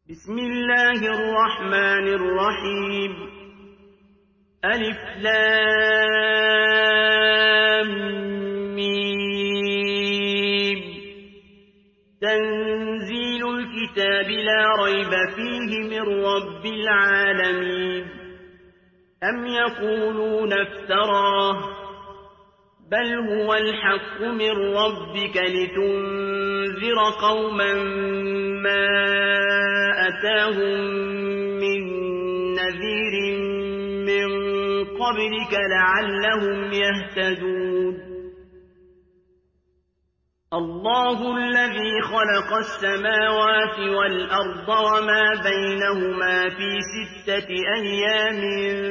بسم الله الرحمن الرحيم ألف لام ميم تنزيل الكتاب لا ريب فيه من رب العالمين أم يقولون افتراه بل هو الحق من ربك لتنذر قوما ما أتاهم من نذير من قبلك لعلهم يهتدون الله الذي خلق السماوات والأرض وما بينهما في 6 أيام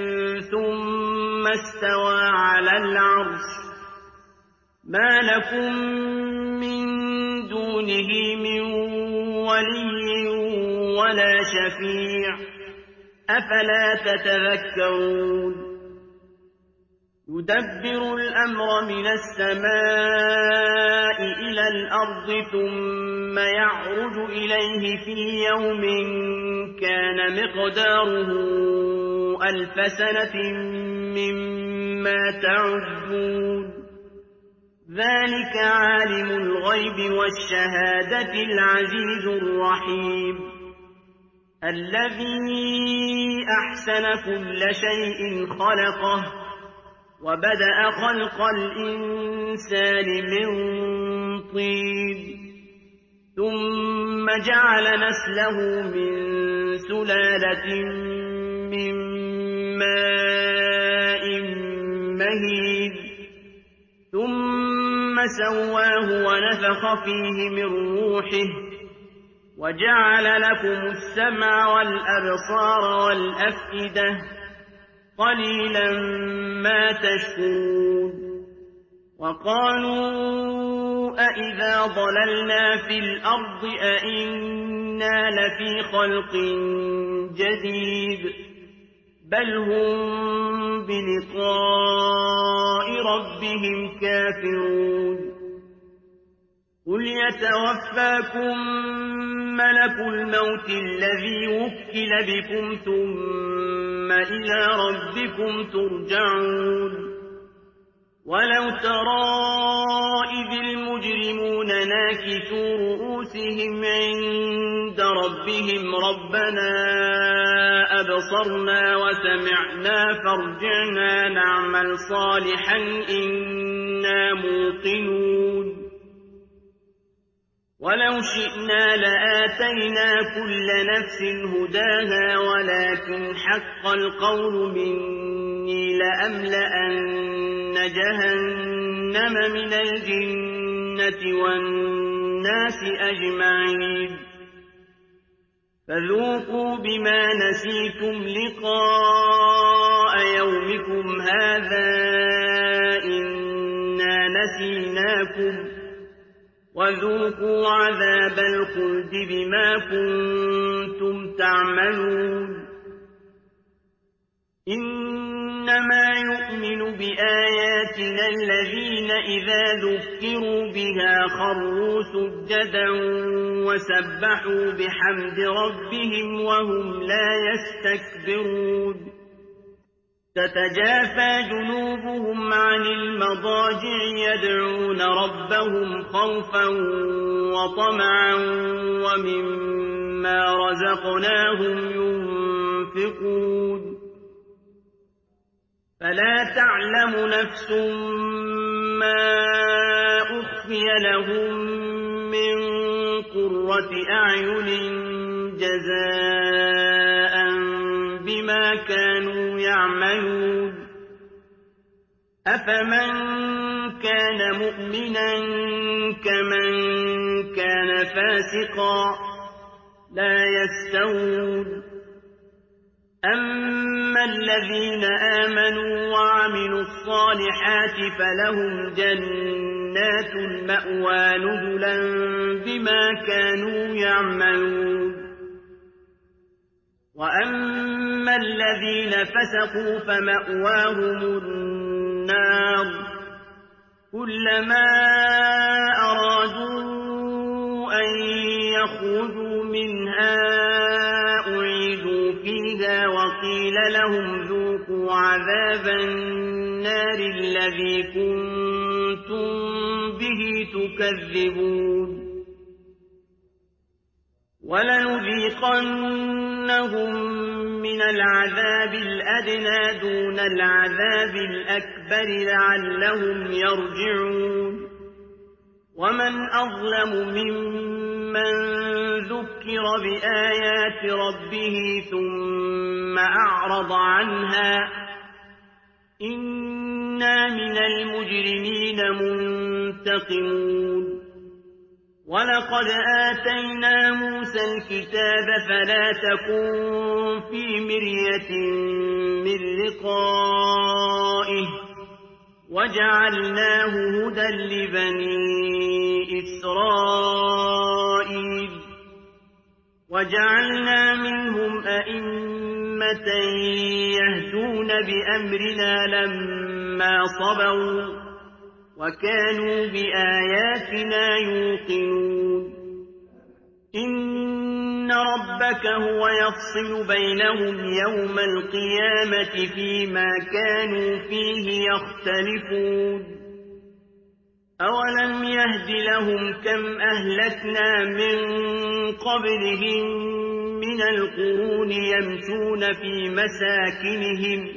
ثم استوى على العرش ما لكم من دونه من ولي ولا شفيع أفلا تتذكرون يدبر الأمر من السماء إلى الأرض ثم يعرج إليه في يوم كان مقداره 1000 سنة مما تعدون ذلك عالم الغيب والشهادة العزيز الرحيم الذي أحسن كل شيء خلقه وبدأ خلق الإنسان من طين ثم جعل نسله من سلالة من ماء مهين ثم سواه ونفخ فيه من روحه وجعل لكم السمع والأبصار والأفئدة قليلا ما تشكرون وقالوا أإذا ضللنا في الأرض أإنا لفي خلق جديد بل هم بلقاء ربهم كافرون قل يتوفاكم ملك الموت الذي وكل بكم ثم إلى ربكم ترجعون ولو ترى إذ المجرمون ناكسوا رؤوسهم عند ربهم ربنا أبصرنا وسمعنا فارجعنا نعمل صالحا إنا موقنون ولو شئنا لآتينا كل نفس هداها ولكن حق القول مني لأملأن جهنم من الجنة والناس أجمعين فذوقوا بما نسيتم لقاء يومكم هذا إنا نسيناكم وذوقوا عذاب الخلد بما كنتم تعملون إنما يؤمن بآياتنا الذين إذا ذكروا بها خروا سجدا وسبحوا بحمد ربهم وهم لا يستكبرون تتجافى جنوبهم عن المضاجع يدعون ربهم خوفا وطمعا ومما رزقناهم ينفقون فلا تعلم نفس ما أخفي لهم من قرة أعين جزاء بما كانوا يعملون أفمن كان مؤمنا كمن كان فاسقا لا يستوون أما الذين آمنوا وعملوا الصالحات فلهم جنات المأوى نزلا بما كانوا يعملون وأما الذين فسقوا فمأواهم النار كلما أرادوا أن يخرجوا منها لهم ذوقوا عذاب النار الذي كنتم به تكذبون ولنذيقنهم من العذاب الأدنى دون العذاب الأكبر لعلهم يرجعون ومن أظلم ممن ذكر بآيات ربه ثم أعرض عنها إنا من المجرمين منتقمون ولقد آتينا موسى الكتاب فلا تكن في مرية من لقائه وجعلناه هدى لبني إسرائيل وجعلنا منهم أئمة يهدون بأمرنا لما صبروا وكانوا بآياتنا يوقنون إن ربك هو يفصل بينهم يوم القيامة فيما كانوا فيه يختلفون أولم يهد لهم كم أهلكنا من قبلهم من القرون يمشون في مساكنهم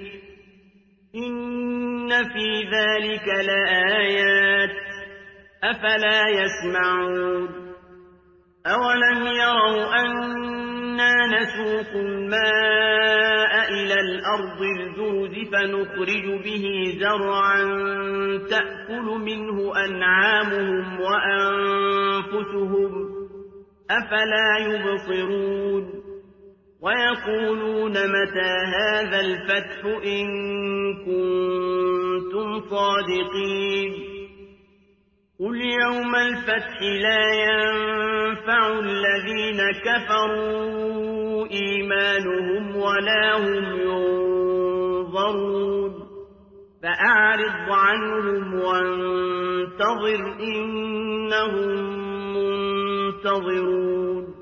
إن في ذلك لآيات أفلا يسمعون أولم يروا أنا نسوق الماء إلى الأرض الجرز فنخرج به زرعا تأكل منه أنعامهم وأنفسهم أفلا يبصرون ويقولون متى هذا الفتح إن كنتم صادقين قل يوم الفتح لا ينفع الذين كفروا إيمانهم ولا هم ينظرون فأعرض عنهم وانتظر إنهم منتظرون